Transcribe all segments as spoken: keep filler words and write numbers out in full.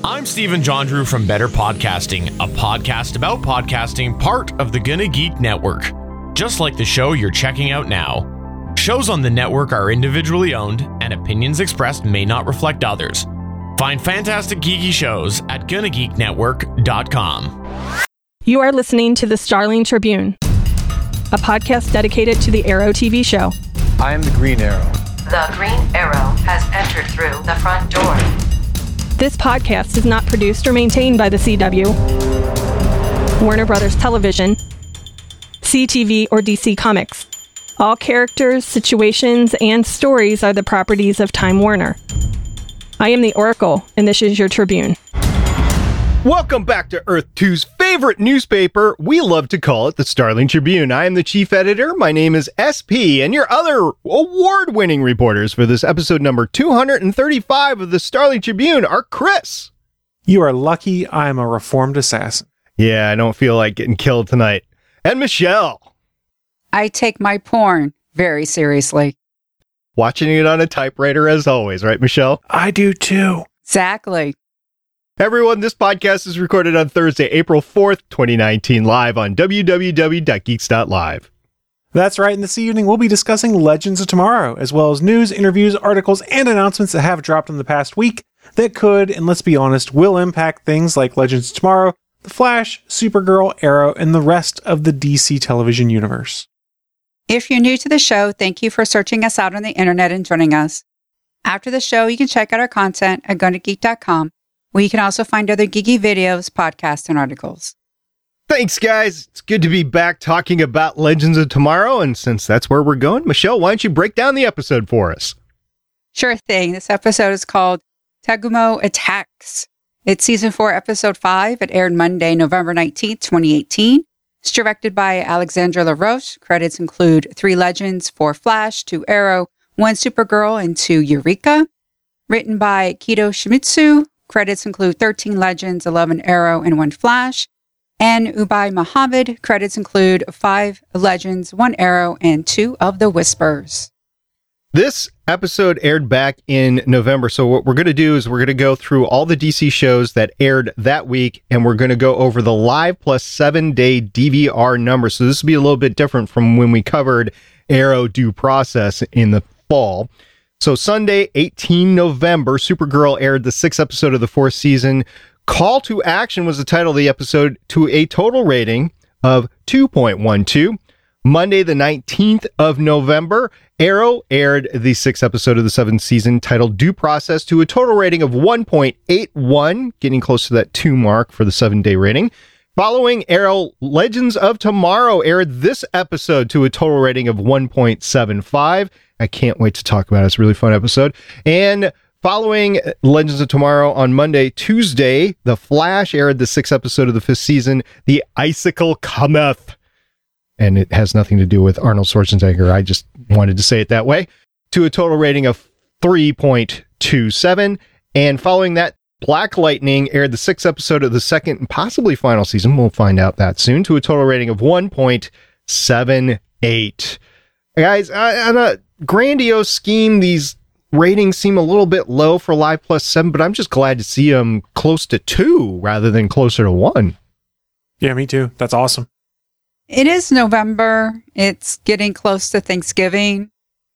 I'm Stephen John Drew from Better Podcasting, a podcast about podcasting, part of the Gonna Geek Network. Just like the show you're checking out now. Shows on the network are individually owned, and opinions expressed may not reflect others. Find fantastic geeky shows at gonna geek network dot com. You are listening to the Starling Tribune, a podcast dedicated to the Arrow T V show. I am the Green Arrow. The Green Arrow has entered through the front door. This podcast is not produced or maintained by the C W, Warner Brothers Television, C T V, or D C Comics. All characters, situations, and stories are the properties of Time Warner. I am the Oracle, and this is your Tribune. Welcome back to Earth two's favorite newspaper. We love to call it the Starling Tribune. I am the chief editor. My name is S P, and your other award-winning reporters for this episode number two hundred thirty-five of the Starling Tribune are Chris. You are lucky I am a reformed assassin. Yeah, I don't feel like getting killed tonight. And Michelle. I take my porn very seriously. Watching it on a typewriter as always, right, Michelle? I do too. Exactly. Everyone, this podcast is recorded on Thursday, April fourth, twenty nineteen, live on w w w dot geeks dot live. That's right, and this evening we'll be discussing Legends of Tomorrow, as well as news, interviews, articles, and announcements that have dropped in the past week that could, and let's be honest, will impact things like Legends of Tomorrow, The Flash, Supergirl, Arrow, and the rest of the D C television universe. If you're new to the show, thank you for searching us out on the internet and joining us. After the show, you can check out our content at gonna geek dot com, where you can also find other geeky videos, podcasts, and articles. Thanks, guys. It's good to be back talking about Legends of Tomorrow, and since that's where we're going, Michelle, why don't you break down the episode for us? Sure thing. This episode is called Tagumo Attacks. It's season four, episode five. It aired Monday, November nineteenth, twenty eighteen. It's directed by Alexandra LaRoche. Credits include three Legends, four Flash, two Arrow, one Supergirl, and two Eureka. Written by Kido Shimizu. Credits include thirteen Legends, eleven Arrow, and one Flash. And Ubay Muhammad. Credits include five Legends, one Arrow, and two of the Whispers. This episode aired back in November, so what we're going to do is we're going to go through all the D C shows that aired that week, and we're going to go over the live plus seven-day D V R numbers. So this will be a little bit different from when we covered Arrow Due Process in the fall. So Sunday, the eighteenth of November, Supergirl aired the sixth episode of the fourth season. Call to Action was the title of the episode, to a total rating of two point one two. Monday, the nineteenth of November, Arrow aired the sixth episode of the seventh season, titled Due Process, to a total rating of one point eight one, getting close to that two mark for the seven-day rating. Following Arrow, Legends of Tomorrow aired this episode to a total rating of one point seven five. I can't wait to talk about it. It's a really fun episode. And following Legends of Tomorrow on Monday, Tuesday, The Flash aired the sixth episode of the fifth season, The Icicle Cometh. And it has nothing to do with Arnold Schwarzenegger. I just wanted to say it that way. To a total rating of three point two seven. And following that, Black Lightning aired the sixth episode of the second and possibly final season. We'll find out that soon. To a total rating of one point seven eight. Guys, on a grandiose scheme, these ratings seem a little bit low for Live Plus seven, but I'm just glad to see them close to two rather than closer to one. Yeah, me too. That's awesome. It is November. It's getting close to Thanksgiving.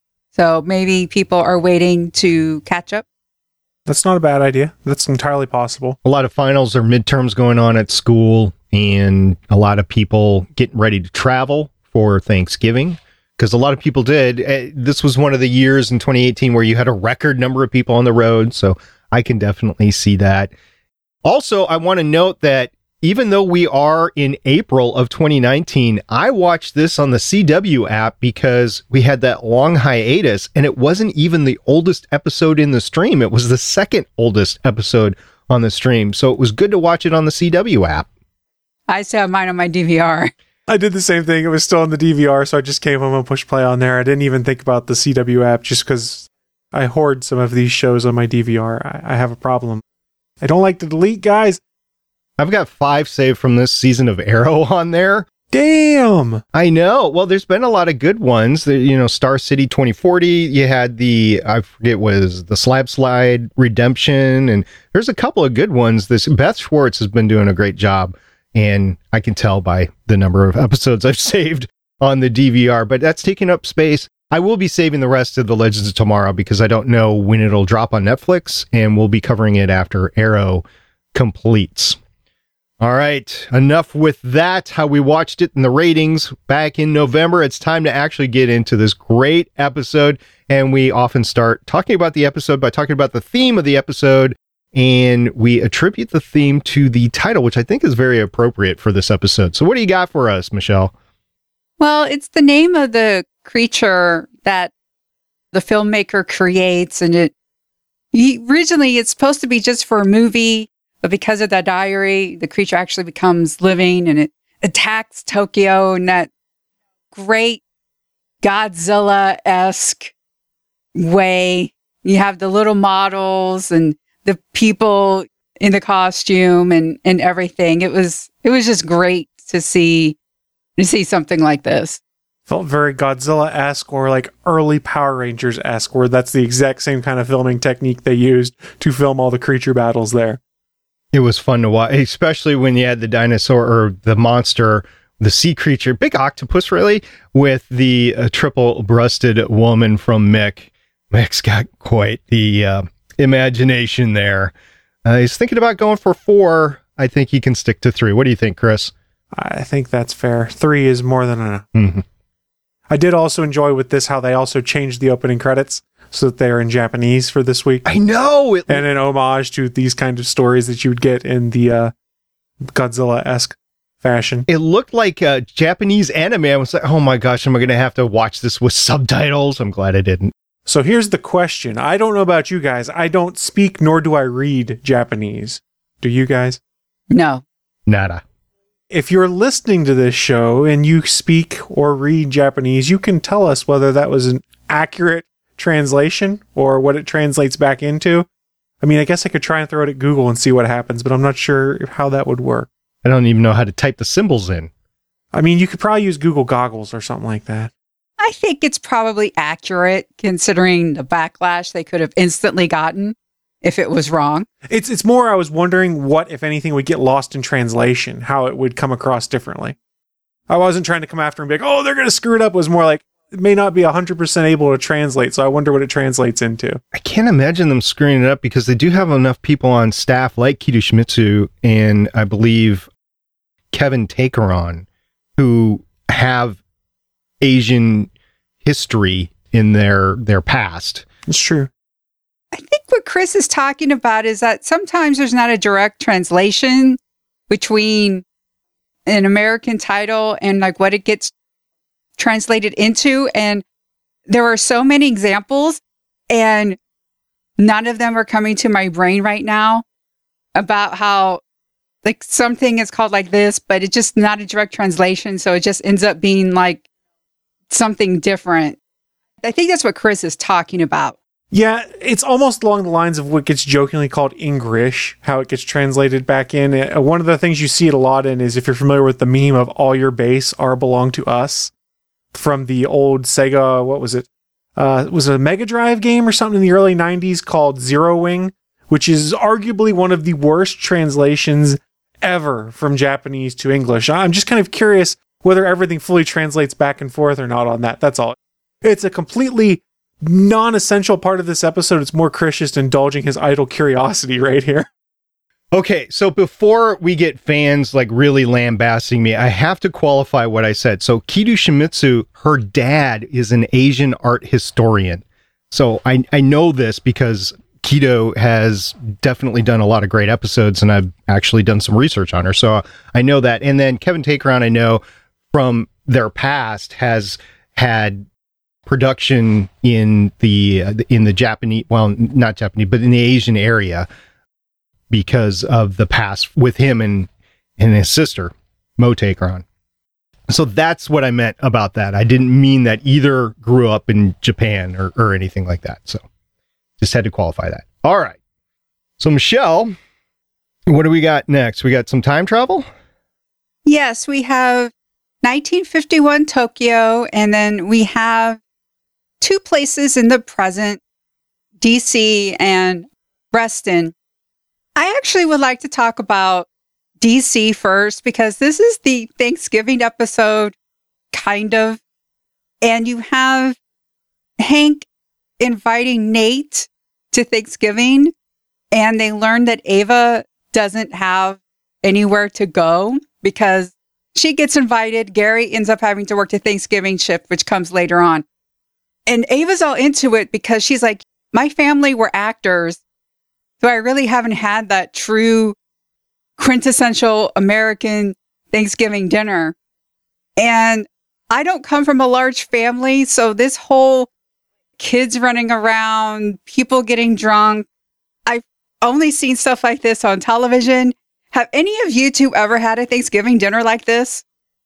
So maybe people are waiting to catch up. That's not a bad idea. That's entirely possible. A lot of finals or midterms going on at school, and a lot of people getting ready to travel for Thanksgiving, because a lot of people did. This was one of the years in twenty eighteen where you had a record number of people on the road, so I can definitely see that. Also, I want to note that even though we are in April of twenty nineteen, I watched this on the C W app because we had that long hiatus, and it wasn't even the oldest episode in the stream. It was the second oldest episode on the stream. So it was good to watch it on the C W app. I still have mine on my D V R. I did the same thing. It was still on the D V R, so I just came home and pushed play on there. I didn't even think about the C W app just because I hoard some of these shows on my D V R. I, I have a problem. I don't like to delete, guys. I've got five saved from this season of Arrow on there, Damn. I know. Well, there's been a lot of good ones. The, you know, Star City twenty forty. You had the, I forget, was the Slab Slide Redemption, and there's a couple of good ones. This Beth Schwartz has been doing a great job, and I can tell by the number of episodes I've saved on the D V R. But that's taking up space. I will be saving the rest of the Legends of Tomorrow because I don't know when it'll drop on Netflix, and we'll be covering it after Arrow completes. All right, enough with that, how we watched it in the ratings back in November. It's time to actually get into this great episode, and we often start talking about the episode by talking about the theme of the episode, and we attribute the theme to the title, which I think is very appropriate for this episode. So what do you got for us, Michelle? Well, it's the name of the creature that the filmmaker creates, and it he, originally it's supposed to be just for a movie. But because of that diary, the creature actually becomes living and it attacks Tokyo in that great Godzilla-esque way. You have the little models and the people in the costume and, and everything. It was it was just great to see to see something like this. Felt very Godzilla-esque or like early Power Rangers-esque, where that's the exact same kind of filming technique they used to film all the creature battles there. It was fun to watch, especially when you had the dinosaur or the monster, the sea creature, big octopus really, with the uh, triple-breasted woman from Mick. Mick's got quite the uh, imagination there. Uh, he's thinking about going for four. I think he can stick to three. What do you think, Chris? I think that's fair. Three is more than enough. Mm-hmm. I did also enjoy with this how they also changed the opening credits so that they're in Japanese for this week. I know! It, and an homage to these kind of stories that you would get in the uh, Godzilla-esque fashion. It looked like a Japanese anime. I was like, oh my gosh, am I going to have to watch this with subtitles? I'm glad I didn't. So here's the question. I don't know about you guys. I don't speak nor do I read Japanese. Do you guys? No. Nada. If you're listening to this show and you speak or read Japanese, you can tell us whether that was an accurate translation or what it translates back into. I mean, I guess I could try and throw it at Google and see what happens, but I'm not sure how that would work. I don't even know how to type the symbols in. I mean, you could probably use Google Goggles or something like that. I think it's probably accurate considering the backlash they could have instantly gotten if it was wrong. It's it's more I was wondering what, if anything, would get lost in translation, how it would come across differently. I wasn't trying to come after and be like, oh, they're going to screw it up. It was more like, it may not be one hundred percent able to translate, so I wonder what it translates into. I can't imagine them screwing it up because they do have enough people on staff like Kido Shimizu and I believe Kevin Takeron who have Asian history in their their past. It's true. I think what Chris is talking about is that sometimes there's not a direct translation between an American title and like what it gets translated into. And there are so many examples and none of them are coming to my brain right now about how like something is called like this, but it's just not a direct translation. So it just ends up being like something different. I think that's what Chris is talking about. Yeah, it's almost along the lines of what gets jokingly called English, how it gets translated back in. Uh, one of the things you see it a lot in is if you're familiar with the meme of all your base are belong to us from the old Sega, what was it? Uh, it was a Mega Drive game or something in the early nineties called Zero Wing, which is arguably one of the worst translations ever from Japanese to English. I'm just kind of curious whether everything fully translates back and forth or not on that. That's all. It's a completely non-essential part of this episode. It's more Chris just indulging his idle curiosity right here. Okay, so before we get fans like really lambasting me, I have to qualify what I said. So Kido Shimizu, her dad is an Asian art historian. So I, I know this because Kido has definitely done a lot of great episodes and I've actually done some research on her. So I know that. And then Kevin Takeron, I know from their past, has had production in the uh, in the Japanese, well, not Japanese, but in the Asian area because of the past with him and and his sister Mo Takeron. So that's what I meant about that. I didn't mean that either grew up in Japan or or anything like that. So just had to qualify that. All right. So Michelle, what do we got next? We got some time travel? Yes, we have nineteen fifty-one Tokyo, and then we have two places in the present, D C and Reston. I actually would like to talk about D C first because this is the Thanksgiving episode, kind of. And you have Hank inviting Nate to Thanksgiving, and they learn that Ava doesn't have anywhere to go because she gets invited. Gary ends up having to work the Thanksgiving shift, which comes later on. And Ava's all into it because she's like, my family were actors, so I really haven't had that true quintessential American Thanksgiving dinner. And I don't come from a large family, so this whole kids running around, people getting drunk, I've only seen stuff like this on television. Have any of you two ever had a Thanksgiving dinner like this?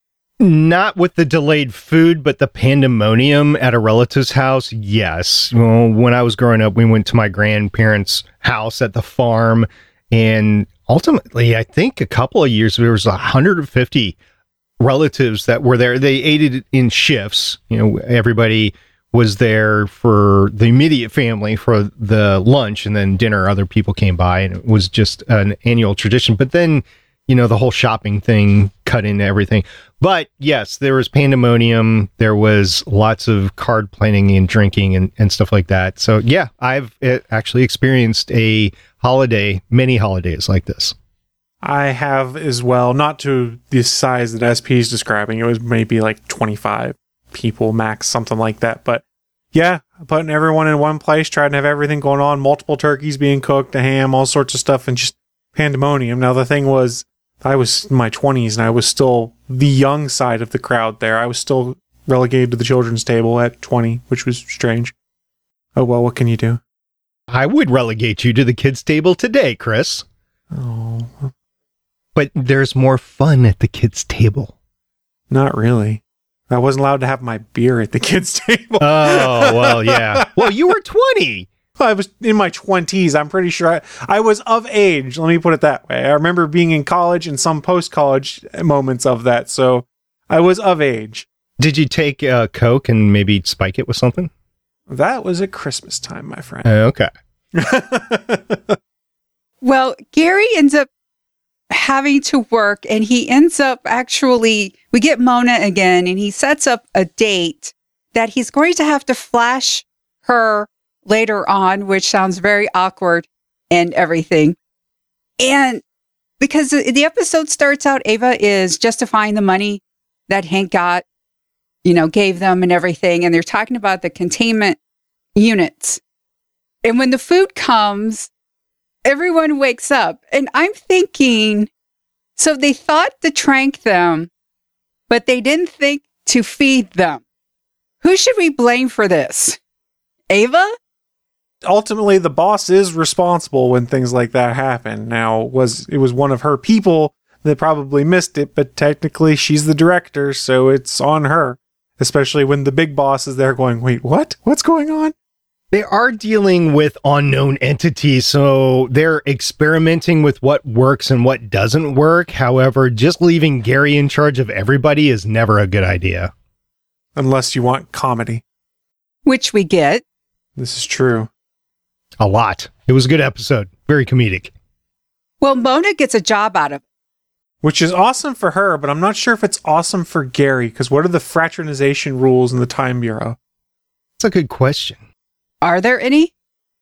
Not with the delayed food, but the pandemonium at a relative's house, yes. Well, when I was growing up, we went to my grandparents' house at the farm, and ultimately, I think a couple of years, there was one hundred fifty relatives that were there. They ate it in shifts. You know, everybody was there for the immediate family for the lunch, and then dinner, other people came by, and it was just an annual tradition. But then, you know, the whole shopping thing cut into everything. But yes, there was pandemonium. There was lots of card playing and drinking and, and stuff like that. So yeah, I've actually experienced a holiday, many holidays like this. I have as well, not to the size that S P is describing. It was maybe like twenty-five people max, something like that. But yeah, putting everyone in one place, trying to have everything going on, multiple turkeys being cooked, a ham, all sorts of stuff, and just pandemonium. Now, the thing was, I was in my twenties and I was still the young side of the crowd there. I was still relegated to the children's table at twenty, which was strange. Oh, well, what can you do? I would relegate you to the kids' table today, Chris. Oh. But there's more fun at the kids' table. Not really. I wasn't allowed to have my beer at the kids' table. Oh, well, yeah. Well, you were twenty. I was in my twenties. I'm pretty sure I, I was of age. Let me put it that way. I remember being in college and some post-college moments of that. So I was of age. Did you take uh, Coke and maybe spike it with something? That was at Christmas time, my friend. Uh, okay. Well, Gary ends up having to work, and he ends up actually, we get Mona again, and he sets up a date that he's going to have to flash her later on, which sounds very awkward and everything. And because the episode starts out, Ava is justifying the money that Hank got, you know, gave them and everything. And they're talking about the containment units. And when the food comes, everyone wakes up. And I'm thinking, so they thought to trank them, but they didn't think to feed them. Who should we blame for this? Ava? Ultimately, the boss is responsible when things like that happen. Now, was it was one of her people that probably missed it, but technically she's the director, so it's on her. Especially when the big boss is there going, wait, what? What's going on? They are dealing with unknown entities, so they're experimenting with what works and what doesn't work. However, just leaving Gary in charge of everybody is never a good idea. Unless you want comedy. Which we get. This is true. A lot. It was a good episode. Very comedic. Well, Mona gets a job out of it. Which is awesome for her, but I'm not sure if it's awesome for Gary, because what are the fraternization rules in the Time Bureau? That's a good question. Are there any?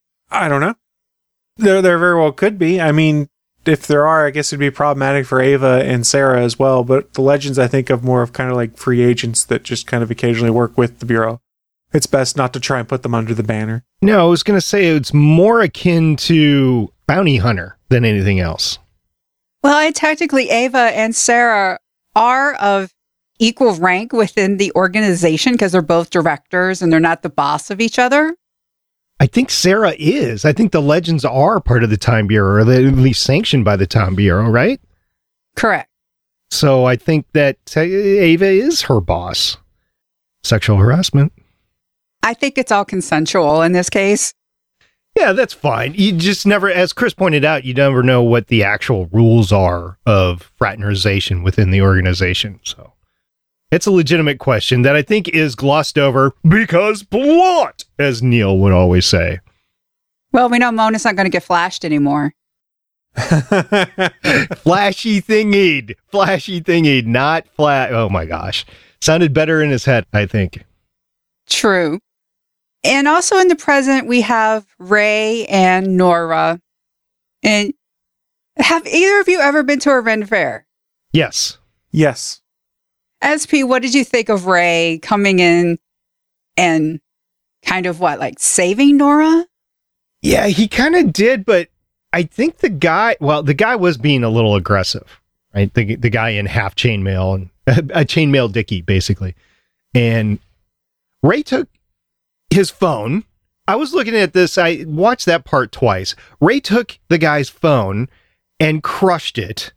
I don't know. There, there very well could be. I mean, if there are, I guess it'd be problematic for Ava and Sarah as well, but the Legends I think of more of kind of like free agents that just kind of occasionally work with the Bureau. It's best not to try and put them under the banner. No, I was going to say it's more akin to bounty hunter than anything else. Well, I technically, Ava and Sarah are of equal rank within the organization because they're both directors and they're not the boss of each other. I think Sarah is. I think the Legends are part of the Time Bureau, or they're at least sanctioned by the Time Bureau, right? Correct. So I think that Ava is her boss. Sexual harassment. I think it's all consensual in this case. Yeah, that's fine. You just never, as Chris pointed out, you never know what the actual rules are of fraternization within the organization. So, It's a legitimate question that I think is glossed over because plot, as Neil would always say. Well, we know Mona's not going to get flashed anymore. Flashy thingied. Flashy thingied, not flat. Oh my gosh. Sounded better in his head, I think. True. And also in the present, we have Ray and Nora. And have either of you ever been to a Ren Fair? Yes. Yes. S P, what did you think of Ray coming in and kind of what, like saving Nora? Yeah, he kind of did, but I think the guy, well, the guy was being a little aggressive, right? The the guy in half chainmail and a chainmail Dickie, basically. And Ray took his phone. I was looking at this. I watched that part twice. Ray took the guy's phone and crushed it.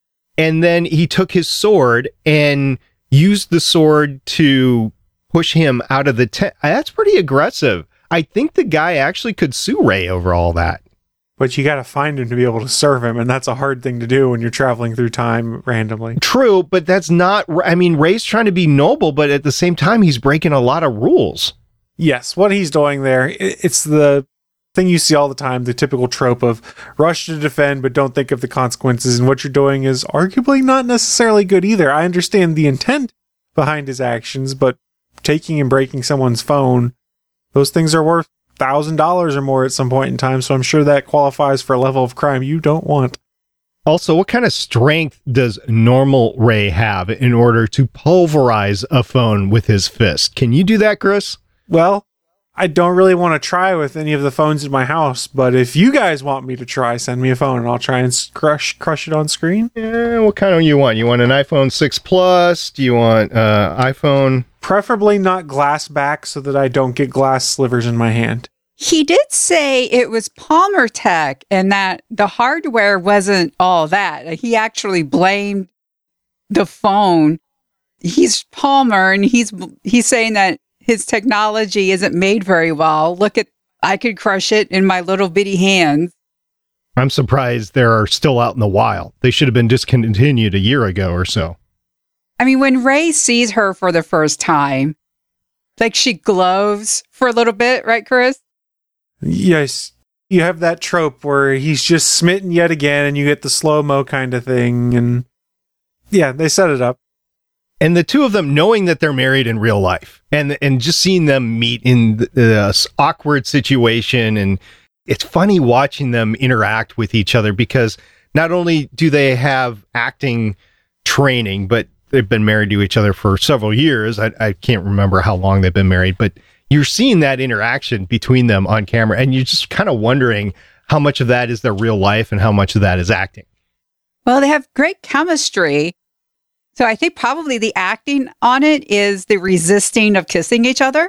And then he took his sword and used the sword to push him out of the tent. That's pretty aggressive. I think the guy actually could sue Ray over all that. But you got to find him to be able to serve him, and that's a hard thing to do when you're traveling through time randomly. True, but that's not... I mean, Ray's trying to be noble, but at the same time, he's breaking a lot of rules. Yes, what he's doing there, it's the thing you see all the time, the typical trope of rush to defend, but don't think of the consequences, and what you're doing is arguably not necessarily good either. I understand the intent behind his actions, but taking and breaking someone's phone, those things are worth one thousand dollars or more at some point in time, so I'm sure that qualifies for a level of crime you don't want. Also, what kind of strength does normal Ray have in order to pulverize a phone with his fist? Can you do that, Chris? Well, I don't really want to try with any of the phones in my house, but if you guys want me to try, send me a phone and I'll try and crush crush it on screen. Yeah, what kind of you want? You want an iPhone six Plus? Do you want uh, iPhone? Preferably not glass back so that I don't get glass slivers in my hand. He did say it was Palmer Tech and that the hardware wasn't all that. He actually blamed the phone. He's Palmer, and he's he's saying that his technology isn't made very well. Look at, I could crush it in my little bitty hands. I'm surprised they're still out in the wild. They should have been discontinued a year ago or so. I mean, when Ray sees her for the first time, like she glows for a little bit, right, Chris? Yes. You have that trope where he's just smitten yet again and you get the slow-mo kind of thing. And yeah, they set it up. And the two of them knowing that they're married in real life and and just seeing them meet in this awkward situation. And it's funny watching them interact with each other because not only do they have acting training, but they've been married to each other for several years. I, I can't remember how long they've been married, but you're seeing that interaction between them on camera. And you're just kind of wondering how much of that is their real life and how much of that is acting. Well, they have great chemistry. So I think probably the acting on it is the resisting of kissing each other.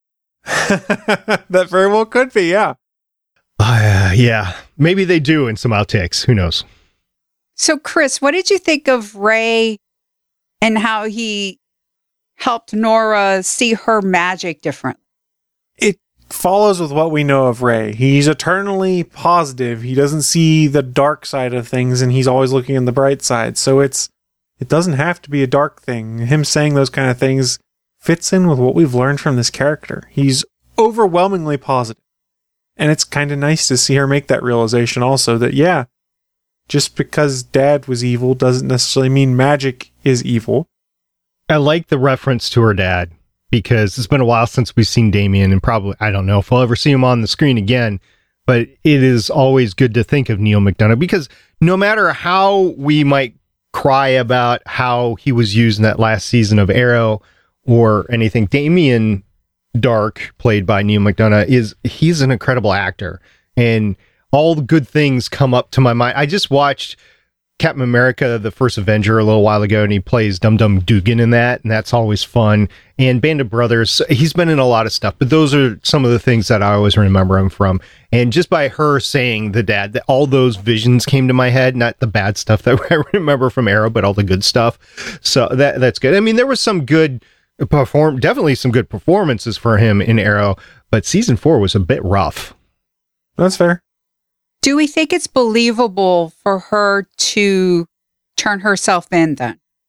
That very well could be, yeah. Uh, yeah, maybe they do in some outtakes. Who knows? So, Chris, what did you think of Ray and how he helped Nora see her magic differently? It follows with what we know of Ray. He's eternally positive. He doesn't see the dark side of things, and he's always looking in the bright side. So it's it doesn't have to be a dark thing. Him saying those kind of things fits in with what we've learned from this character. He's overwhelmingly positive. And it's kind of nice to see her make that realization also that, yeah, just because dad was evil doesn't necessarily mean magic is evil. I like the reference to her dad because it's been a while since we've seen Damien, and probably, I don't know if we'll ever see him on the screen again, but it is always good to think of Neil McDonough because no matter how we might cry about how he was used in that last season of Arrow or anything, Damien Dark, played by Neil McDonough, is he's an incredible actor, and all the good things come up to my mind. I just watched Captain America, the First Avenger, a little while ago, and he plays Dum Dum Dugan in that, and that's always fun. And Band of Brothers, he's been in a lot of stuff, but those are some of the things that I always remember him from. And just by her saying the dad, that all those visions came to my head, not the bad stuff that I remember from Arrow, but all the good stuff. So that that's good. I mean, there was some good perform, definitely some good performances for him in Arrow, but season four was a bit rough. That's fair. Do we think it's believable for her to turn herself in then?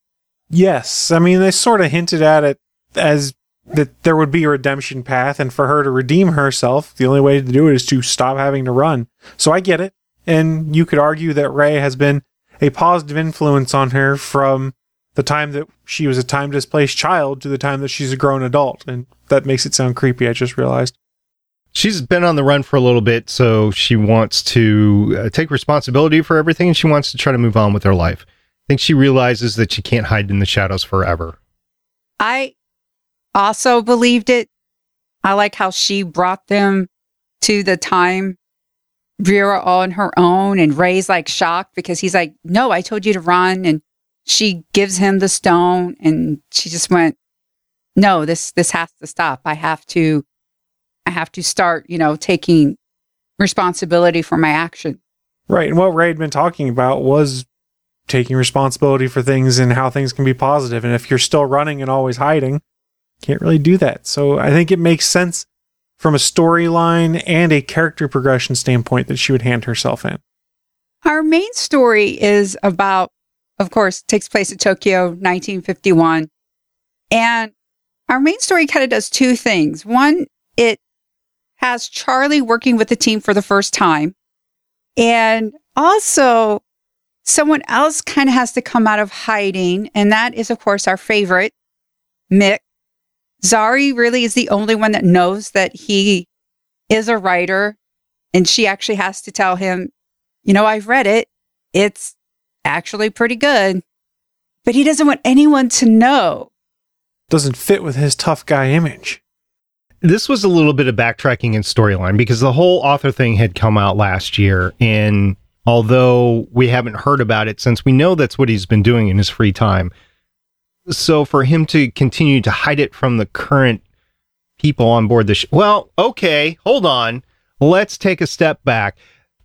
Yes. I mean, they sort of hinted at it as that there would be a redemption path, and for her to redeem herself, the only way to do it is to stop having to run. So I get it. And you could argue that Rey has been a positive influence on her from the time that she was a time-displaced child to the time that she's a grown adult. And that makes it sound creepy, I just realized. She's been on the run for a little bit, so she wants to uh, take responsibility for everything, and she wants to try to move on with her life. I think she realizes that she can't hide in the shadows forever. I also believed it. I like how she brought them to the time Bureau on her own, and Rey's like shocked because he's like, no, I told you to run. And she gives him the stone, and she just went, no, this, this has to stop. I have to, I have to start, you know, taking responsibility for my action. Right. And what Rey had been talking about was taking responsibility for things and how things can be positive. And if you're still running and always hiding, can't really do that. So I think it makes sense from a storyline and a character progression standpoint that she would hand herself in. Our main story is about, of course, takes place in Tokyo, nineteen fifty-one. And our main story kind of does two things. One, it has Charlie working with the team for the first time. And also, someone else kind of has to come out of hiding. And that is, of course, our favorite, Mick. Zari really is the only one that knows that he is a writer, and she actually has to tell him, you know, I've read it. It's actually pretty good. But he doesn't want anyone to know. Doesn't fit with his tough guy image. This was a little bit of backtracking in storyline because the whole author thing had come out last year, and although we haven't heard about it since, we know that's what he's been doing in his free time. So for him to continue to hide it from the current people on board the sh- well, okay, hold on. Let's take a step back.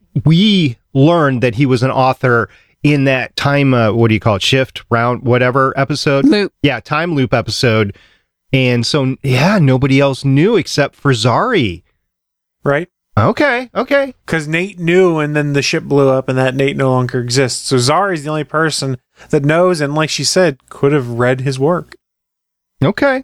We learned that he was an author in that time, uh, what do you call it, shift, round, whatever episode? Loop. Yeah, time loop episode. And so, yeah, nobody else knew except for Zari. Right? Okay, okay. Because Nate knew, and then the ship blew up, and that Nate no longer exists. So Zari's the only person that knows, and like she said, could have read his work. Okay.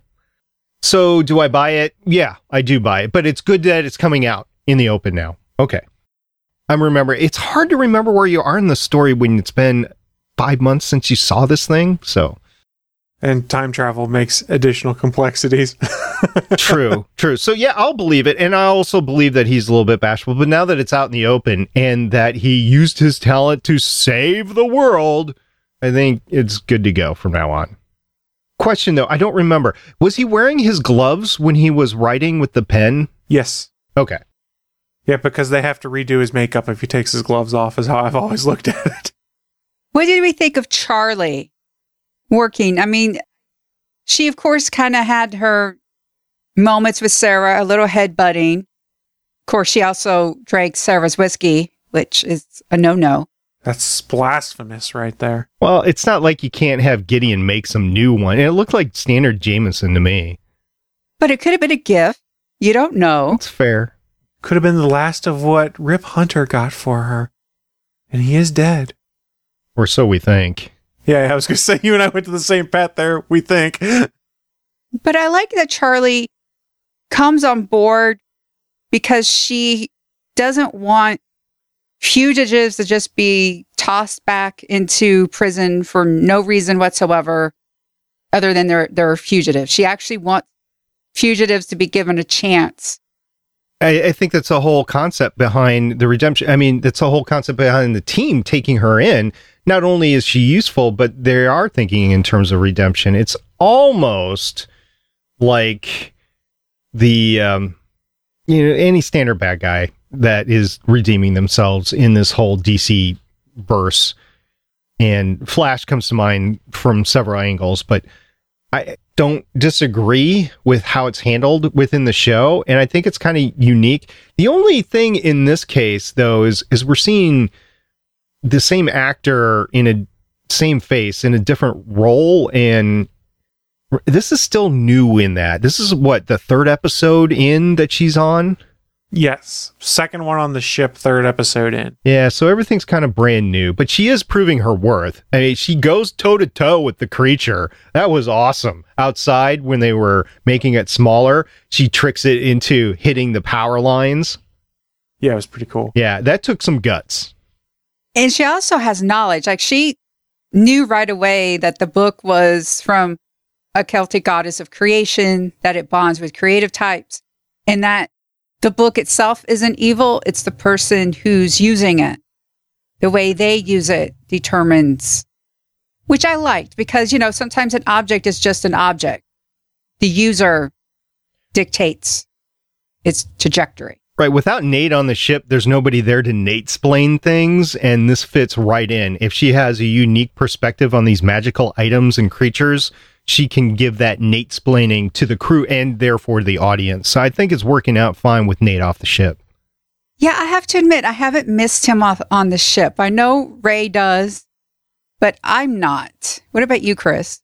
So do I buy it? Yeah, I do buy it. But it's good that it's coming out in the open now. Okay. I'm remember. It's hard to remember where you are in the story when it's been five months since you saw this thing. So. And time travel makes additional complexities. True, true. So yeah, I'll believe it. And I also believe that he's a little bit bashful. But now that it's out in the open and that he used his talent to save the world, I think it's good to go from now on. Question though, I don't remember. Was he wearing his gloves when he was writing with the pen? Yes. Okay. Yeah, because they have to redo his makeup if he takes his gloves off, is how I've always looked at it. What did we think of Charlie working? I mean, she, of course, kind of had her moments with Sarah, a little headbutting. Of course, she also drank Sarah's whiskey, which is a no-no. That's blasphemous right there. Well, it's not like you can't have Gideon make some new one. It looked like standard Jameson to me. But it could have been a gift. You don't know. That's fair. Could have been the last of what Rip Hunter got for her. And he is dead. Or so we think. Yeah, I was going to say, you and I went to the same path there, we think. But I like that Charlie comes on board because she doesn't want fugitives to just be tossed back into prison for no reason whatsoever other than they're, they're fugitives. She actually wants fugitives to be given a chance. I, I think that's the whole concept behind the redemption. I mean, that's the whole concept behind the team taking her in. Not only is she useful, but they are thinking in terms of redemption. It's almost like the, um, you know, any standard bad guy that is redeeming themselves in this whole D C verse. And Flash comes to mind from several angles, but I don't disagree with how it's handled within the show. And I think it's kind of unique. The only thing in this case, though, is, is we're seeing the same actor in a same face in a different role. And this is still new in that. This is what, the third episode in that she's on? Yes. Second one on the ship, third episode in. Yeah, so everything's kind of brand new, but she is proving her worth. I mean, she goes toe to toe with the creature. That was awesome. Outside, when they were making it smaller, she tricks it into hitting the power lines. Yeah, it was pretty cool. Yeah, that took some guts. And she also has knowledge. Like, she knew right away that the book was from a Celtic goddess of creation, that it bonds with creative types, and that the book itself isn't evil. It's the person who's using it. The way they use it determines, which I liked, because, you know, sometimes an object is just an object. The user dictates its trajectory. Right, without Nate on the ship, there's nobody there to Nate-splain things, and this fits right in. If she has a unique perspective on these magical items and creatures, she can give that Nate-splaining to the crew and therefore the audience. So I think it's working out fine with Nate off the ship. Yeah, I have to admit, I haven't missed him off on the ship. I know Ray does, but I'm not. What about you, Chris?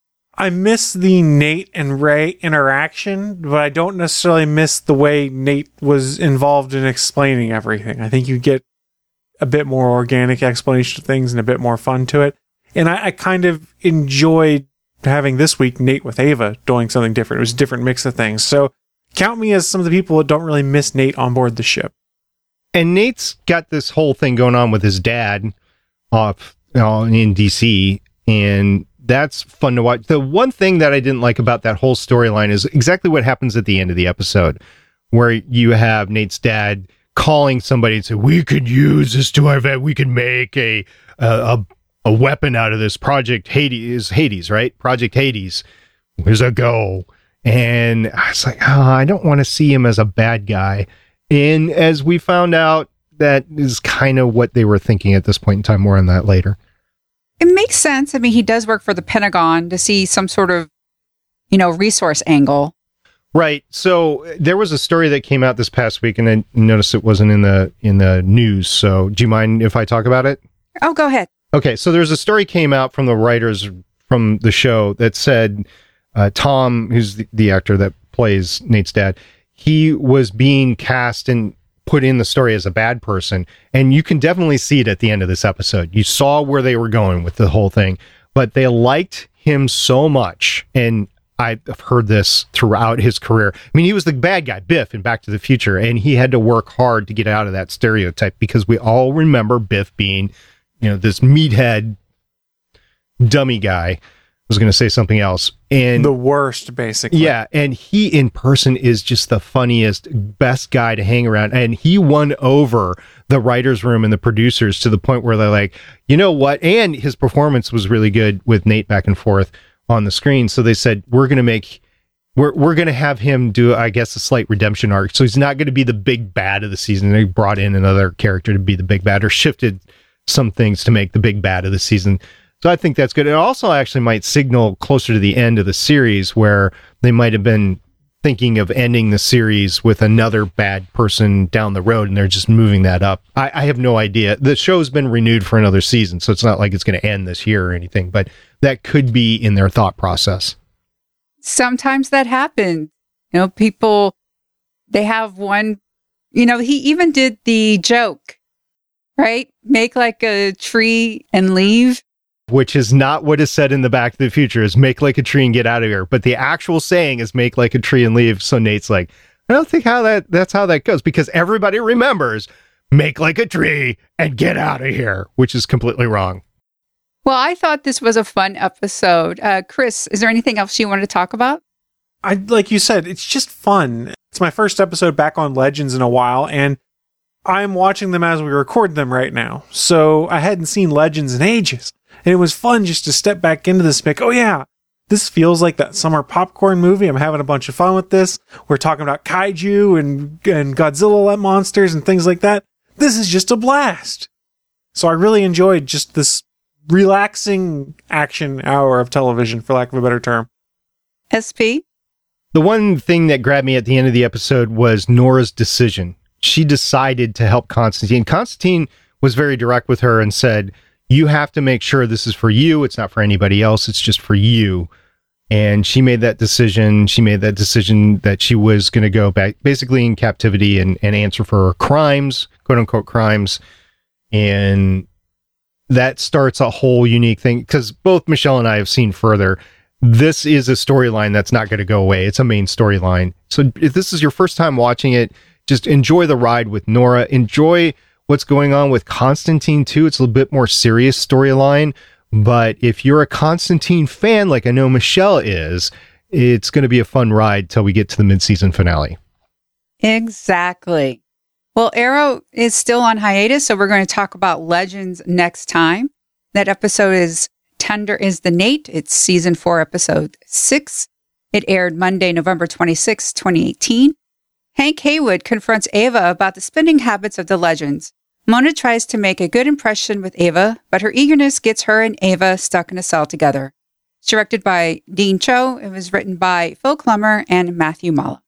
I miss the Nate and Ray interaction, but I don't necessarily miss the way Nate was involved in explaining everything. I think you get a bit more organic explanation of things and a bit more fun to it. And I, I kind of enjoyed having this week Nate with Ava doing something different. It was a different mix of things. So count me as some of the people that don't really miss Nate on board the ship. And Nate's got this whole thing going on with his dad off uh, in D C, and that's fun to watch. The one thing that I didn't like about that whole storyline is exactly what happens at the end of the episode, where you have Nate's dad calling somebody and say, we could use this to our event. We could make a, a, a weapon out of this. Project Hades, Hades, right? Project Hades. Where's a go? And I was like, oh, I don't want to see him as a bad guy. And as we found out, that is kind of what they were thinking at this point in time. More on that later. It makes sense. I mean, he does work for the Pentagon to see some sort of, you know, resource angle. Right. So there was a story that came out this past week, and I noticed it wasn't in the in the news. So do you mind if I talk about it? Oh, go ahead. Okay. So there's a story came out from the writers from the show that said uh, Tom, who's the, the actor that plays Nate's dad, he was being cast and put in the story as a bad person, and you can definitely see it at the end of this episode. You saw where they were going with the whole thing, but they liked him so much, and I've heard this throughout his career. I mean, he was the bad guy, Biff, in Back to the Future, and he had to work hard to get out of that stereotype, because we all remember Biff being, you know, this meathead dummy guy. I was going to say something else. And the worst, basically. Yeah, and he in person is just the funniest, best guy to hang around. And he won over the writer's room and the producers to the point where they're like, you know what? And his performance was really good with Nate back and forth on the screen. So they said, we're going to make, we're we're going to have him do, I guess, a slight redemption arc. So he's not going to be the big bad of the season. They brought in another character to be the big bad, or shifted some things to make the big bad of the season. So I think that's good. It also actually might signal closer to the end of the series, where they might have been thinking of ending the series with another bad person down the road, and they're just moving that up. I, I have no idea. The show's been renewed for another season, so it's not like it's going to end this year or anything, but that could be in their thought process. Sometimes that happens. You know, people, they have one, you know, he even did the joke, right? Make like a tree and leave. Which is not what is said in the Back to the Future, is make like a tree and get out of here. But the actual saying is make like a tree and leave. So Nate's like, I don't think how that that's how that goes, because everybody remembers make like a tree and get out of here, which is completely wrong. Well, I thought this was a fun episode. Uh, Chris, is there anything else you want to talk about? I like you said, it's just fun. It's my first episode back on Legends in a while, and I'm watching them as we record them right now. So I hadn't seen Legends in ages. And it was fun just to step back into this and be like, oh yeah, this feels like that summer popcorn movie. I'm having a bunch of fun with this. We're talking about kaiju and, and Godzilla monsters and things like that. This is just a blast. So I really enjoyed just this relaxing action hour of television, for lack of a better term. S P? The one thing that grabbed me at the end of the episode was Nora's decision. She decided to help Constantine. Constantine was very direct with her and said, you have to make sure this is for you. It's not for anybody else. It's just for you. And she made that decision. She made that decision that she was going to go back basically in captivity and, and answer for her crimes, quote unquote crimes. And that starts a whole unique thing because both Michelle and I have seen further. This is a storyline that's not going to go away. It's a main storyline. So if this is your first time watching it, just enjoy the ride with Nora. Enjoy what's going on with Constantine too. It's a little bit more serious storyline. But if you're a Constantine fan, like I know Michelle is, it's going to be a fun ride till we get to the mid-season finale. Exactly. Well, Arrow is still on hiatus, so we're going to talk about Legends next time. That episode is Tender is the Nate. It's season four, episode six. It aired Monday, November twenty-sixth, twenty eighteen. Hank Haywood confronts Ava about the spending habits of the Legends. Mona tries to make a good impression with Ava, but her eagerness gets her and Ava stuck in a cell together. It's directed by Dean Cho. It was written by Phil Klummer and Matthew Malla.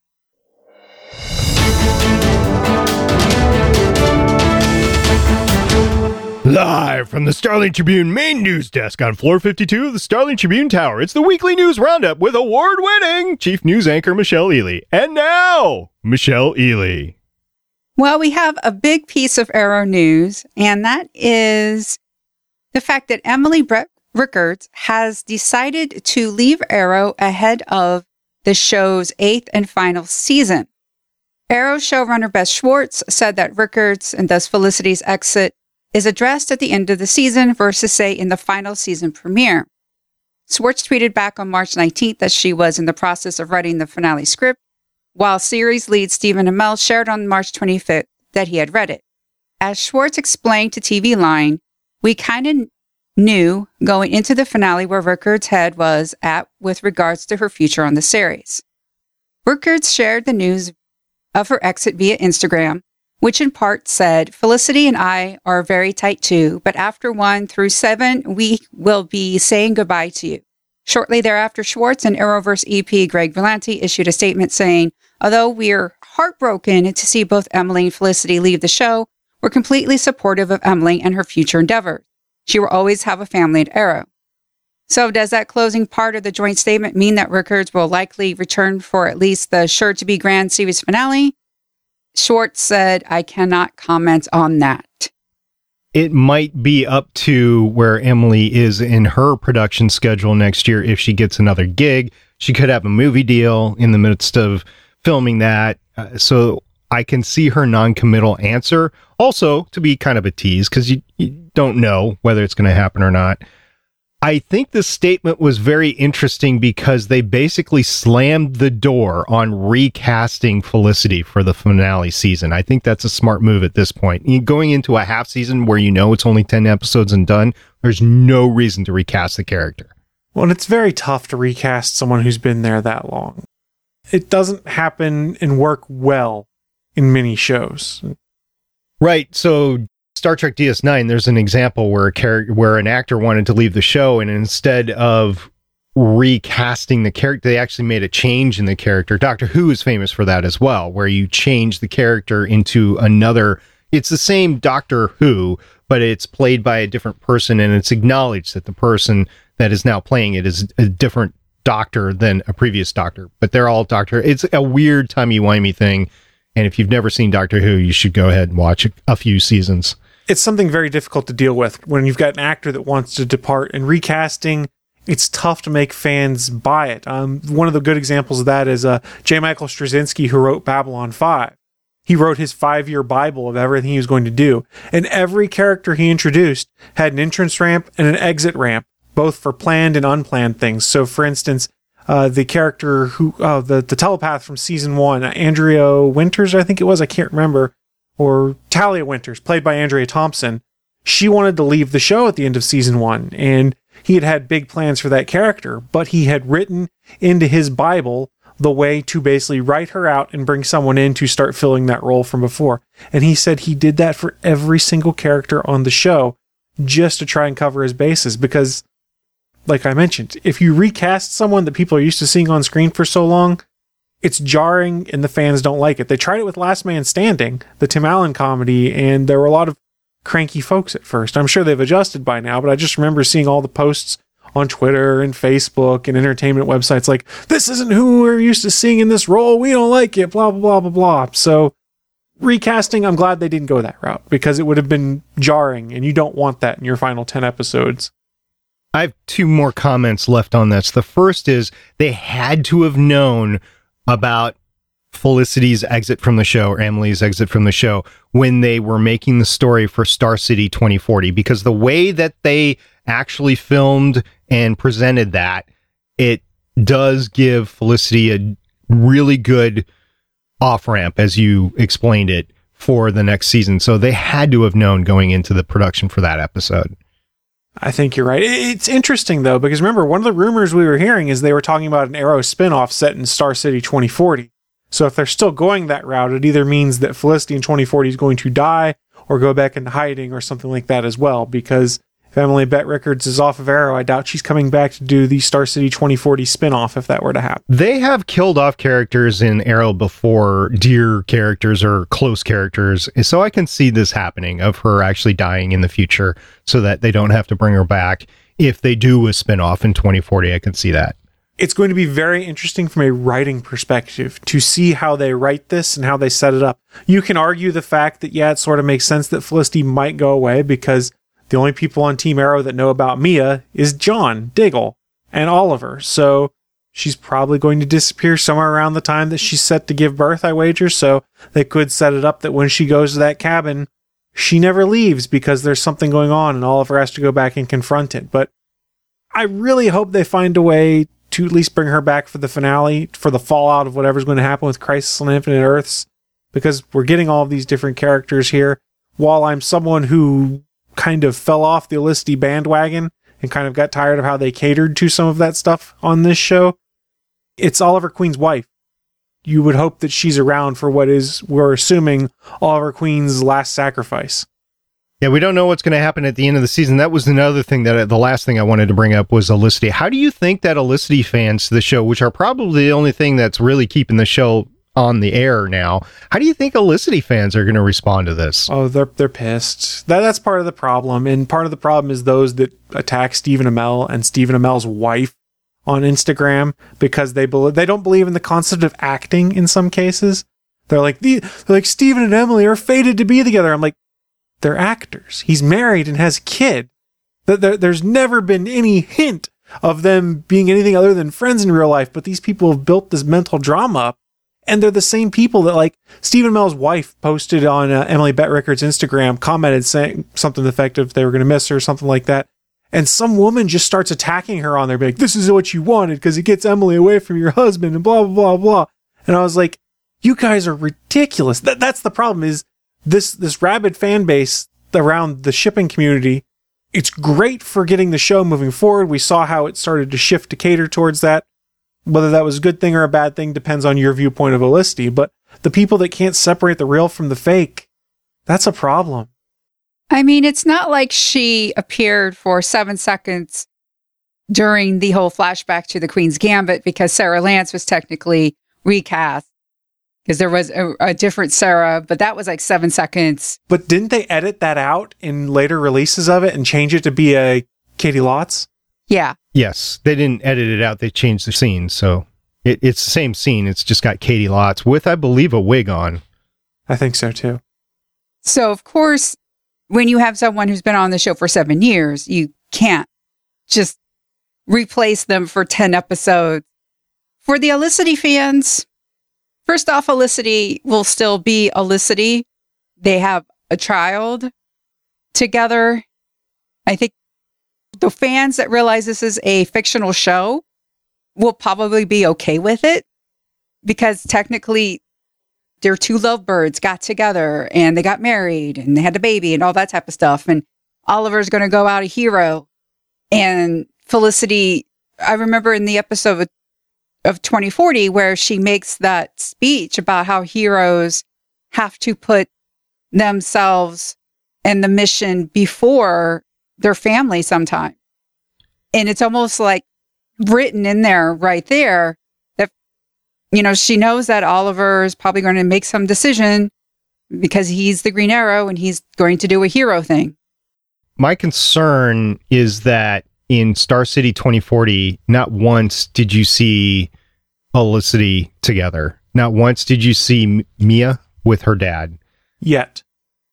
Live from the Starling Tribune main news desk on floor fifty-two of the Starling Tribune Tower, it's the weekly news roundup with award-winning chief news anchor Michelle Ely. And now, Michelle Ely. Well, we have a big piece of Arrow news, and that is the fact that Emily Brett Rickards has decided to leave Arrow ahead of the show's eighth and final season. Arrow showrunner Beth Schwartz said that Rickards, and thus Felicity's exit, is addressed at the end of the season versus, say, in the final season premiere. Schwartz tweeted back on March nineteenth that she was in the process of writing the finale script, while series lead Stephen Amell shared on March twenty-fifth that he had read it. As Schwartz explained to T V Line, we kind of knew going into the finale where Rickards' head was at with regards to her future on the series. Rickards shared the news of her exit via Instagram, which in part said, Felicity and I are very tight too, but after one through seven, we will be saying goodbye to you. Shortly thereafter, Schwartz and Arrowverse E P Greg Berlanti issued a statement saying, although we're heartbroken to see both Emily and Felicity leave the show, we're completely supportive of Emily and her future endeavors. She will always have a family at Arrow. So does that closing part of the joint statement mean that Rickards will likely return for at least the sure-to-be grand series finale? Schwartz said, I cannot comment on that. It might be up to where Emily is in her production schedule next year. If she gets another gig, she could have a movie deal in the midst of filming that. Uh, so I can see her non-committal answer. Also, to be kind of a tease, because you, you don't know whether it's going to happen or not. I think the statement was very interesting because they basically slammed the door on recasting Felicity for the finale season. I think that's a smart move at this point. Going into a half season where you know it's only ten episodes and done, there's no reason to recast the character. Well, and it's very tough to recast someone who's been there that long. It doesn't happen and work well in many shows. Right, so Star Trek D S nine, there's an example where a character, where an actor wanted to leave the show, and instead of recasting the character, they actually made a change in the character. Doctor Who is famous for that as well, where you change the character into another. It's the same Doctor Who, but it's played by a different person, and it's acknowledged that the person that is now playing it is a different doctor than a previous doctor. But they're all Doctor. It's a weird timey-wimey thing, and if you've never seen Doctor Who, you should go ahead and watch a few seasons. It's something very difficult to deal with when you've got an actor that wants to depart, and recasting, it's tough to make fans buy it. Um, one of the good examples of that is uh, J. Michael Straczynski, who wrote Babylon five. He wrote his five-year Bible of everything he was going to do, and every character he introduced had an entrance ramp and an exit ramp, both for planned and unplanned things. So, for instance, uh, the character who, uh, the, the telepath from season one, Andrea Winters, I think it was, I can't remember, or Talia Winters, played by Andrea Thompson, she wanted to leave the show at the end of season one, and he had had big plans for that character, but he had written into his Bible the way to basically write her out and bring someone in to start filling that role from before. And he said he did that for every single character on the show just to try and cover his bases, because, like I mentioned, if you recast someone that people are used to seeing on screen for so long, it's jarring and the fans don't like it. They tried it with Last Man Standing, the Tim Allen comedy, and there were a lot of cranky folks at first. I'm sure they've adjusted by now, but I just remember seeing all the posts on Twitter and Facebook and entertainment websites like, this isn't who we're used to seeing in this role. We don't like it, blah, blah, blah, blah, blah. So recasting, I'm glad they didn't go that route because it would have been jarring and you don't want that in your final ten episodes. I have two more comments left on this. The first is they had to have known about Felicity's exit from the show, or Emily's exit from the show, when they were making the story for Star City twenty forty, because the way that they actually filmed and presented that, it does give Felicity a really good off-ramp, as you explained it, for the next season. So they had to have known going into the production for that episode. I think you're right. It's interesting, though, because remember, one of the rumors we were hearing is they were talking about an Arrow spinoff set in Star City twenty forty. So if they're still going that route, it either means that Felicity in twenty forty is going to die or go back into hiding or something like that as well. Because if Emily Bett Rickards is off of Arrow, I doubt she's coming back to do the Star City twenty forty spinoff if that were to happen. They have killed off characters in Arrow before, dear characters or close characters. So I can see this happening, of her actually dying in the future so that they don't have to bring her back. If they do a spinoff in twenty forty, I can see that. It's going to be very interesting from a writing perspective to see how they write this and how they set it up. You can argue the fact that, yeah, it sort of makes sense that Felicity might go away because the only people on Team Arrow that know about Mia is John, Diggle, and Oliver. So she's probably going to disappear somewhere around the time that she's set to give birth, I wager. So they could set it up that when she goes to that cabin, she never leaves because there's something going on and Oliver has to go back and confront it. But I really hope they find a way to at least bring her back for the finale, for the fallout of whatever's going to happen with Crisis on Infinite Earths, because we're getting all of these different characters here. While I'm someone who kind of fell off the Felicity bandwagon and kind of got tired of how they catered to some of that stuff on this show, it's Oliver Queen's wife. You would hope that she's around for what is, we're assuming, Oliver Queen's last sacrifice. Yeah, we don't know what's going to happen at the end of the season. That was another thing that the last thing I wanted to bring up was Olicity. How do you think that Olicity fans to the show, which are probably the only thing that's really keeping the show on the air now, how do you think Olicity fans are going to respond to this? Oh, they're they're pissed. That that's part of the problem, and part of the problem is those that attack Stephen Amell and Stephen Amell's wife on Instagram because they believe they don't believe in the concept of acting. In some cases, they're like the they're like Stephen and Emily are fated to be together. I'm like, they're actors. He's married and has a kid. There, there's never been any hint of them being anything other than friends in real life, but these people have built this mental drama up, and they're the same people that, like, Stephen Amell's wife posted on uh, Emily Bett Rickards' Instagram, commented saying something effective, they were going to miss her or something like that, and some woman just starts attacking her on there, being like, this is what you wanted because it gets Emily away from your husband and blah, blah, blah, blah. And I was like, you guys are ridiculous. That That's the problem is, This this rabid fan base around the shipping community, it's great for getting the show moving forward. We saw how it started to shift to cater towards that. Whether that was a good thing or a bad thing depends on your viewpoint of Olicity. But the people that can't separate the real from the fake, that's a problem. I mean, it's not like she appeared for seven seconds during the whole flashback to the Queen's Gambit because Sarah Lance was technically recast. Because there was a, a different Sarah, but that was like seven seconds. But didn't they edit that out in later releases of it and change it to be a Katie Lotz? Yeah. Yes, they didn't edit it out. They changed the scene. So it, it's the same scene. It's just got Katie Lotz with, I believe, a wig on. I think so, too. So, of course, when you have someone who's been on the show for seven years, you can't just replace them for ten episodes. For the Olicity fans, first off, Olicity will still be Olicity. They have a child together. I think the fans that realize this is a fictional show will probably be okay with it because technically their two lovebirds got together and they got married and they had a baby and all that type of stuff. And Oliver's going to go out a hero. And Felicity, I remember in the episode of twenty forty where she makes that speech about how heroes have to put themselves and the mission before their family sometime. And it's almost like written in there right there that, you know, she knows that Oliver is probably going to make some decision because he's the Green Arrow and he's going to do a hero thing. My concern is that in Star City twenty forty, not once did you see Felicity together. Not once did you see M- Mia with her dad. Yet.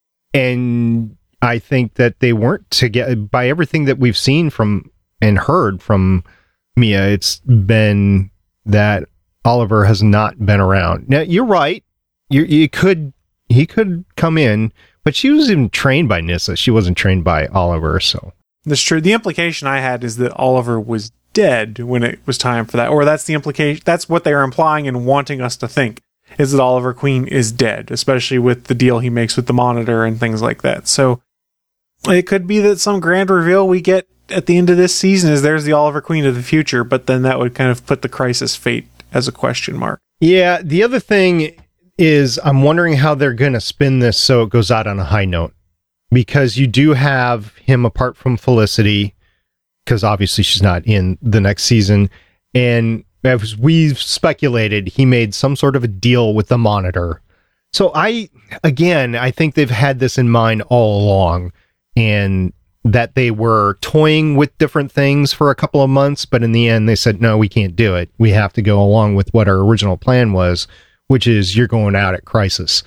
And I think that they weren't together. By everything that we've seen from and heard from Mia, it's been that Oliver has not been around. Now, you're right. You, you could, he could come in, but she was even trained by Nyssa. She wasn't trained by Oliver, so. That's true. The implication I had is that Oliver was dead when it was time for that. Or that's the implication. That's what they are implying and wanting us to think, is that Oliver Queen is dead, especially with the deal he makes with the Monitor and things like that. So it could be that some grand reveal we get at the end of this season is there's the Oliver Queen of the future, but then that would kind of put the Crisis fate as a question mark. Yeah, the other thing is I'm wondering how they're going to spin this so it goes out on a high note. Because you do have him apart from Felicity, because obviously she's not in the next season. And as we've speculated, he made some sort of a deal with the Monitor. So I, again, I think they've had this in mind all along, and that they were toying with different things for a couple of months, but in the end they said, no, we can't do it. We have to go along with what our original plan was, which is you're going out at Crisis.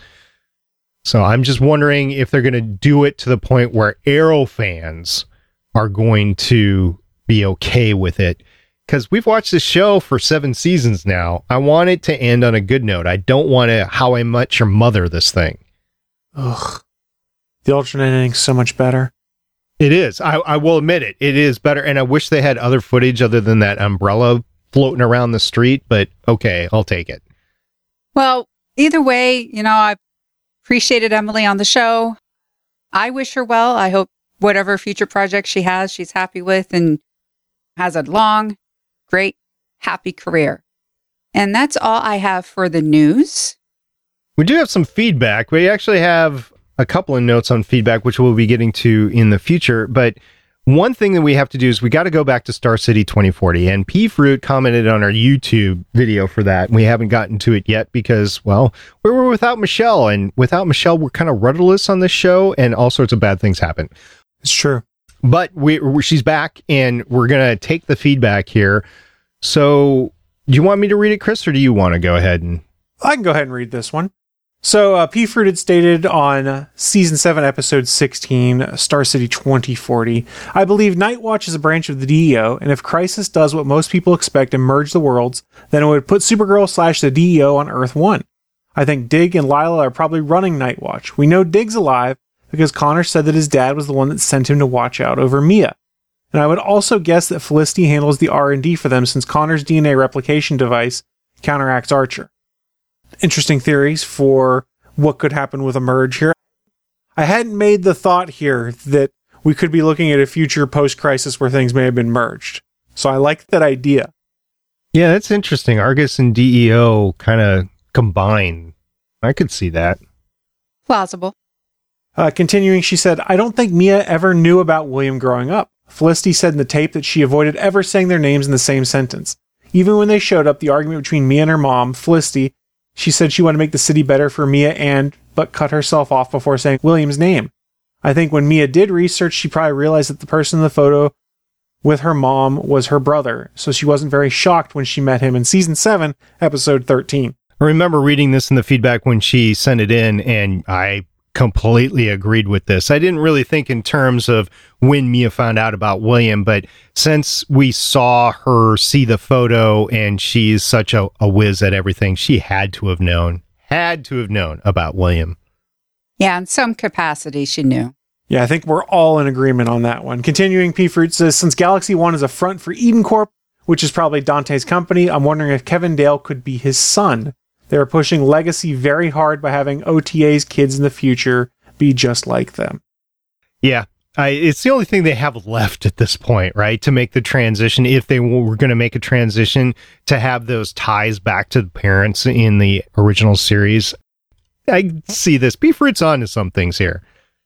So I'm just wondering if they're going to do it to the point where Arrow fans are going to be okay with it. Because we've watched this show for seven seasons now. I want it to end on a good note. I don't want to How I Met Your Mother this thing. Ugh. The alternate ending's so much better. It is. I, I will admit it. It is better. And I wish they had other footage other than that umbrella floating around the street. But okay, I'll take it. Well, either way, you know, I appreciated Emily on the show. I wish her well. I hope whatever future projects she has, she's happy with and has a long, great, happy career. And that's all I have for the news. We do have some feedback. We actually have a couple of notes on feedback, which we'll be getting to in the future. But one thing that we have to do is we got to go back to Star City twenty forty. And P. Fruit commented on our YouTube video for that. We haven't gotten to it yet because, well, we were without Michelle. And without Michelle, we're kind of rudderless on this show and all sorts of bad things happen. It's true. But we, we she's back and we're going to take the feedback here. So do you want me to read it, Chris, or do you want to go ahead and... I can go ahead and read this one. So, uh, P. Fruit had stated on Season seven, Episode sixteen, Star City twenty forty, I believe Night Watch is a branch of the D E O, and if Crisis does what most people expect and merge the worlds, then it would put Supergirl slash the D E O on Earth one. I think Dig and Lila are probably running Night Watch. We know Dig's alive because Connor said that his dad was the one that sent him to watch out over Mia. And I would also guess that Felicity handles the R and D for them since Connor's D N A replication device counteracts Archer. Interesting theories for what could happen with a merge here. I hadn't made the thought here that we could be looking at a future post-Crisis where things may have been merged. So I like that idea. Yeah, that's interesting. Argus and D E O kind of combine. I could see that. Plausible. Uh, continuing, she said, I don't think Mia ever knew about William growing up. Felicity said in the tape that she avoided ever saying their names in the same sentence. Even when they showed up, the argument between Mia and her mom, Felicity, she said she wanted to make the city better for Mia and, but cut herself off before saying William's name. I think when Mia did research, she probably realized that the person in the photo with her mom was her brother, so she wasn't very shocked when she met him in Season seven, Episode thirteen. I remember reading this in the feedback when she sent it in, and I completely agreed with this. I didn't really think in terms of when Mia found out about William, but since we saw her see the photo and she's such a, a whiz at everything, she had to have known, had to have known about William. Yeah, in some capacity, she knew. Yeah, I think we're all in agreement on that one. Continuing, P. Fruit says, since Galaxy One is a front for Eden Corp, which is probably Dante's company, I'm wondering if Kevin Dale could be his son. They are pushing Legacy very hard by having O T A's kids in the future be just like them. Yeah, I, it's the only thing they have left at this point, right? To make the transition, if they were going to make a transition, to have those ties back to the parents in the original series. I see this. P. Fruit's on to some things here.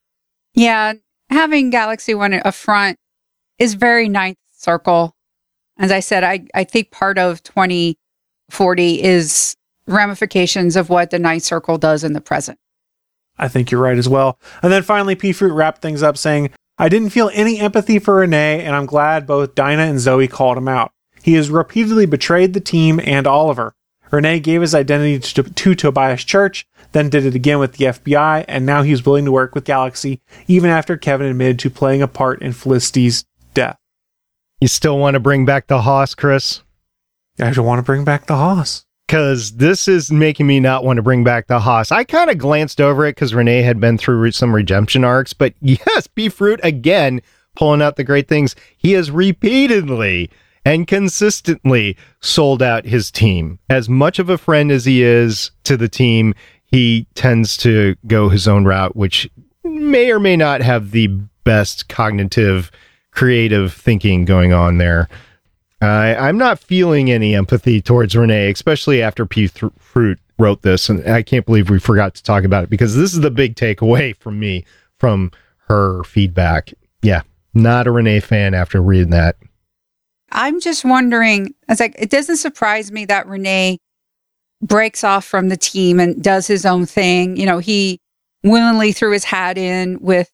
Yeah, having Galaxy One a front is very Ninth Circle. As I said, I, I think part of twenty forty is ramifications of what the Ninth Circle does in the present. I think you're right as well. And then finally, P. Fruit wrapped things up saying, I didn't feel any empathy for Renee, and I'm glad both Dinah and Zoe called him out. He has repeatedly betrayed the team and Oliver. Renee gave his identity to, to Tobias Church, then did it again with the F B I, and now he's willing to work with Galaxy, even after Kevin admitted to playing a part in Felicity's death. You still want to bring back the Haas, Chris? I don't want to bring back the Haas. Because this is making me not want to bring back the Haas. I kind of glanced over it because Renee had been through some redemption arcs, but yes, Beefroot again, pulling out the great things. He has repeatedly and consistently sold out his team. As much of a friend as he is to the team, he tends to go his own route, which may or may not have the best cognitive, creative thinking going on there. Uh, I'm not feeling any empathy towards Renee, especially after P. Th- Fruit wrote this, and I can't believe we forgot to talk about it, because this is the big takeaway from me from her feedback. Yeah, not a Renee fan after reading that. I'm just wondering, it's like, it doesn't surprise me that Renee breaks off from the team and does his own thing. You know, he willingly threw his hat in with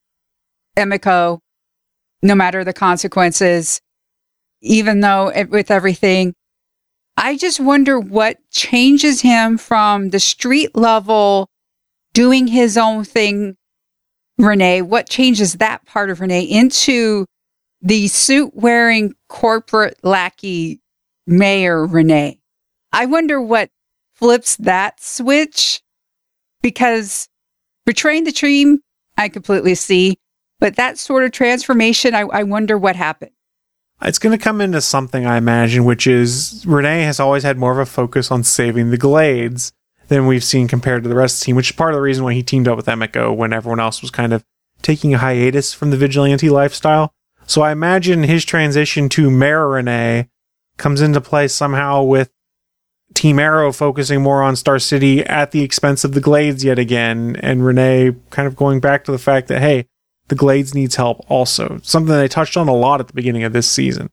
Emiko, no matter the consequences, even though it, with everything. I just wonder what changes him from the street level doing his own thing, Renee. What changes that part of Renee into the suit-wearing corporate lackey mayor Renee? I wonder what flips that switch, because betraying the team, I completely see, but that sort of transformation, I, I wonder what happened. It's going to come into something, I imagine, which is Renee has always had more of a focus on saving the Glades than we've seen compared to the rest of the team, which is part of the reason why he teamed up with Emiko when everyone else was kind of taking a hiatus from the vigilante lifestyle. So I imagine his transition to Mayor Renee comes into play somehow with Team Arrow focusing more on Star City at the expense of the Glades yet again, and Renee kind of going back to the fact that, hey, the Glades needs help also. Something they touched on a lot at the beginning of this season.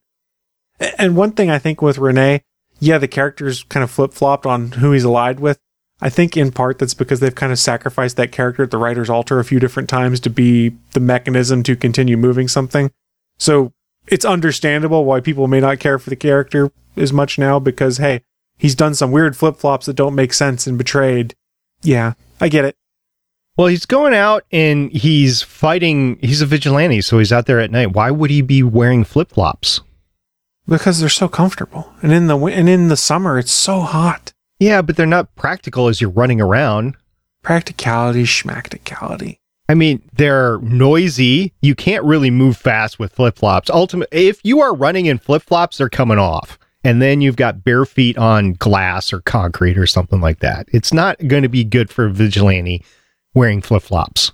And one thing I think with Renee, yeah, the character's kind of flip-flopped on who he's allied with. I think in part that's because they've kind of sacrificed that character at the writer's altar a few different times to be the mechanism to continue moving something. So it's understandable why people may not care for the character as much now, because, hey, he's done some weird flip-flops that don't make sense and betrayed. Yeah, I get it. Well, he's going out and he's fighting. He's a vigilante, so he's out there at night. Why would he be wearing flip-flops? Because they're so comfortable. And in the and in the summer, it's so hot. Yeah, but they're not practical as you're running around. Practicality, schmacticality. I mean, they're noisy. You can't really move fast with flip-flops. Ultimately, if you are running in flip-flops, they're coming off. And then you've got bare feet on glass or concrete or something like that. It's not going to be good for a vigilante wearing flip-flops.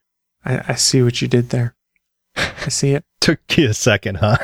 I, I see what you did there. I see it. Took you a second, huh?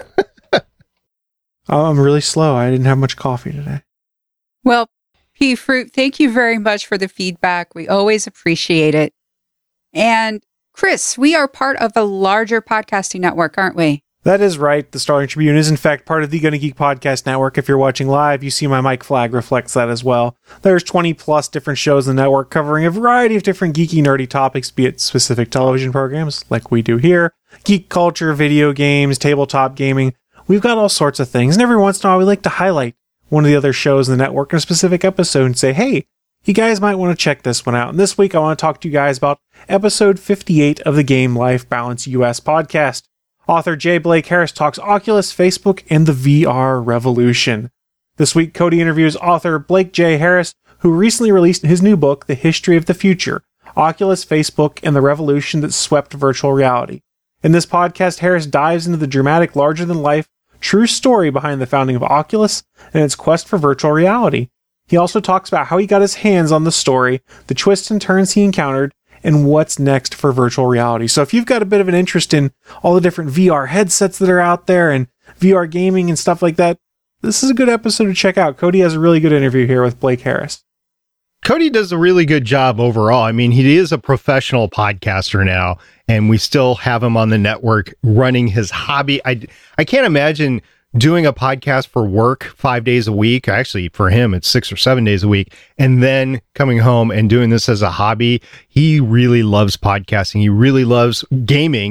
Oh, I'm really slow. I didn't have much coffee today. Well, P. Fruit, thank you very much for the feedback. We always appreciate it. And Chris, we are part of a larger podcasting network, aren't we? That is right. The Starling Tribune is, in fact, part of the Gonna Geek Podcast Network. If you're watching live, you see my mic flag reflects that as well. There's twenty plus different shows in the network covering a variety of different geeky, nerdy topics, be it specific television programs, like we do here, geek culture, video games, tabletop gaming. We've got all sorts of things. And every once in a while, we like to highlight one of the other shows in the network in a specific episode and say, hey, you guys might want to check this one out. And this week, I want to talk to you guys about episode fifty-eight of the Game Life Balance U S podcast. Author J. Blake Harris talks Oculus, Facebook, and the V R revolution. This week, Cody interviews author Blake J. Harris, who recently released his new book, The History of the Future, Oculus, Facebook, and the Revolution That Swept Virtual Reality. In this podcast, Harris dives into the dramatic, larger-than-life, true story behind the founding of Oculus and its quest for virtual reality. He also talks about how he got his hands on the story, the twists and turns he encountered, and what's next for virtual reality. So if you've got a bit of an interest in all the different V R headsets that are out there and V R gaming and stuff like that, this is a good episode to check out. Cody has a really good interview here with Blake Harris. Cody does a really good job overall. I mean, he is a professional podcaster now, and we still have him on the network running his hobby. I, I can't imagine doing a podcast for work five days a week. Actually, for him, it's six or seven days a week. And then coming home and doing this as a hobby. He really loves podcasting. He really loves gaming.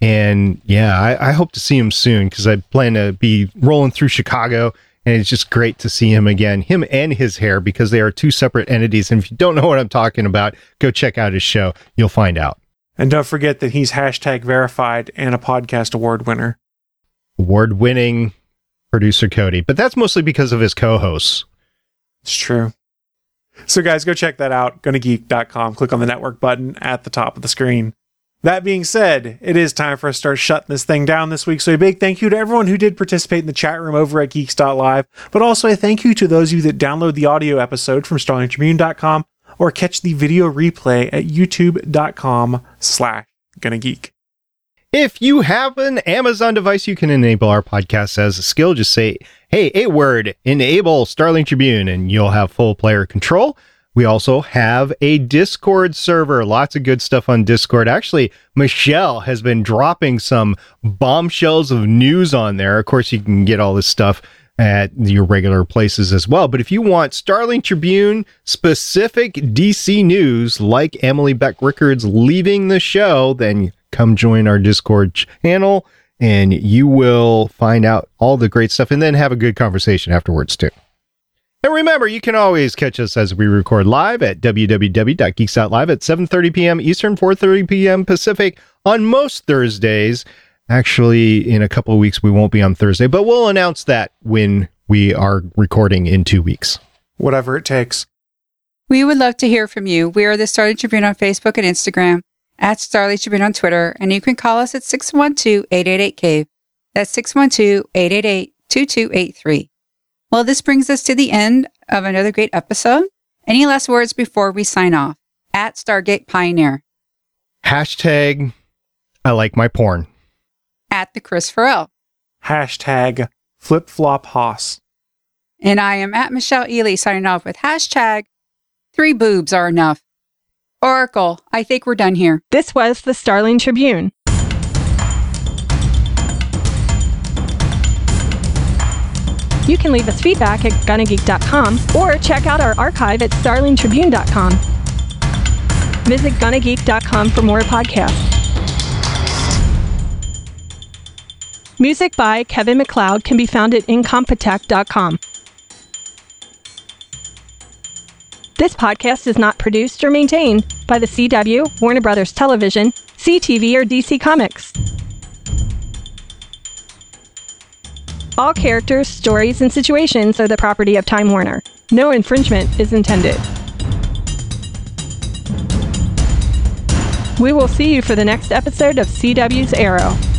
And yeah, I, I hope to see him soon because I plan to be rolling through Chicago, and it's just great to see him again, him and his hair, because they are two separate entities. And if you don't know what I'm talking about, go check out his show. You'll find out. And don't forget that he's hashtag verified and a podcast award winner. Award-winning producer Cody, but that's mostly because of his co-hosts. It's true. So guys, go check that out. gonna geek dot com. Click on the network button at the top of the screen. That being said, it is time for us to start shutting this thing down this week. So a big thank you to everyone who did participate in the chat room over at geeks dot live, but also a thank you to those of you that download the audio episode from starling tribune dot com or catch the video replay at youtube dot com slash gonna geek. If you have an Amazon device, you can enable our podcast as a skill. Just say, hey, a word, enable Starling Tribune, and you'll have full player control. We also have a Discord server. Lots of good stuff on Discord. Actually, Michelle has been dropping some bombshells of news on there. Of course, you can get all this stuff at your regular places as well. But if you want Starling Tribune specific D C news, like Emily Beck Rickards leaving the show, then come join our Discord channel and you will find out all the great stuff and then have a good conversation afterwards too. And remember, you can always catch us as we record live at w w w dot geeks dot live at seven thirty p.m. Eastern, four thirty p.m. Pacific on most Thursdays. Actually, in a couple of weeks, we won't be on Thursday, but we'll announce that when we are recording in two weeks. Whatever it takes. We would love to hear from you. We are the Starling Tribune on Facebook and Instagram, at Starling Tribune on Twitter, and you can call us at six one two, eight eight eight, cave. That's six one two, eight eight eight, two two eight three. Well, this brings us to the end of another great episode. Any last words before we sign off? At Stargate Pioneer. Hashtag, I like my porn. At the Chris Farrell. Hashtag Flip Flop Hoss. And I am at Michelle Ely signing off with hashtag three boobs are enough. Oracle, I think we're done here. This was the Starling Tribune. You can leave us feedback at gonna geek dot com or check out our archive at starling tribune dot com. Visit gonna geek dot com for more podcasts. Music by Kevin MacLeod can be found at incompetech dot com. This podcast is not produced or maintained by the C W, Warner Brothers Television, C T V, or D C Comics. All characters, stories, and situations are the property of Time Warner. No infringement is intended. We will see you for the next episode of C W's Arrow.